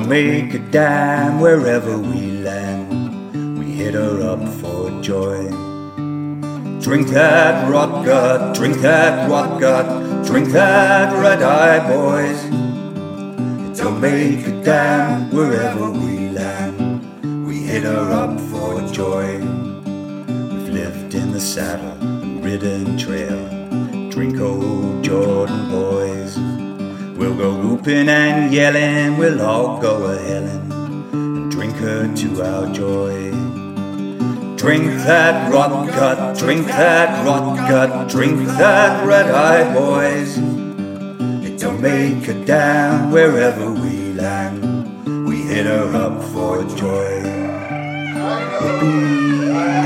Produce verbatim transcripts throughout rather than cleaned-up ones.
don't make a dime wherever we land. We hit her up for joy. Drink that rot gut, drink that rot gut, drink that red eye, boys. It don't make a damn wherever we land. We hit her up for joy. We've lived in the saddle and ridden trail. Drink old Jordan, boys. We'll go whooping and yelling, we'll all go a-hellin' and drink her to our joy. Drink that rot gut, drink that rot gut, drink that red eye, boys. It don't make a damn wherever we land. We hit her up for joy. Whoopee.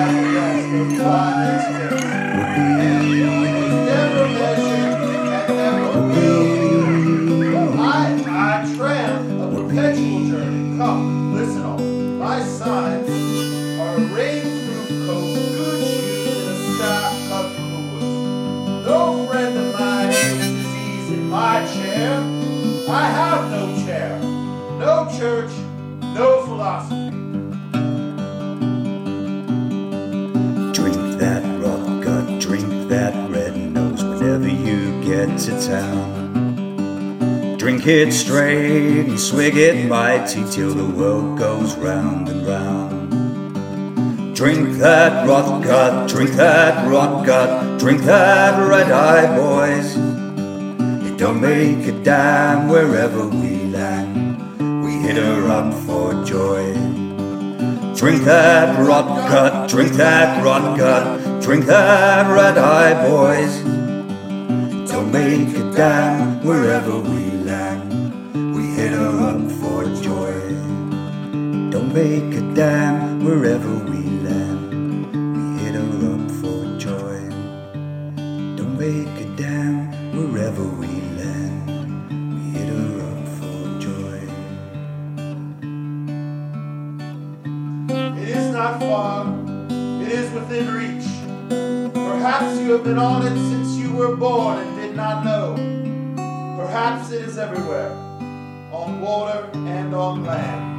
I tramp a perpetual journey. Come, listen on. My signs are a rainproof coat, good shoes, and a stock of coolers. No friend of mine is disease in my chair. I have no chair, no church, no philosophy. Drink that rot gut, drink that red nose whenever you get to town. Drink it straight and swig it mighty till the world goes round and round. Drink that rot gut, drink that rot gut, drink that red eye, boys. It don't make a dime wherever we land. We hit her up for joy. Drink that rot gut, drink that rot gut, drink that red eye, boys. It don't make a dime wherever we land. We hit her up for joy. Don't make a dime wherever we land. We hit her up for joy. Don't make a dime wherever we land. We hit her up for joy. It is not far, it is within reach. Perhaps you have been on it since you were born and did not know. Perhaps it is everywhere, on water and on land.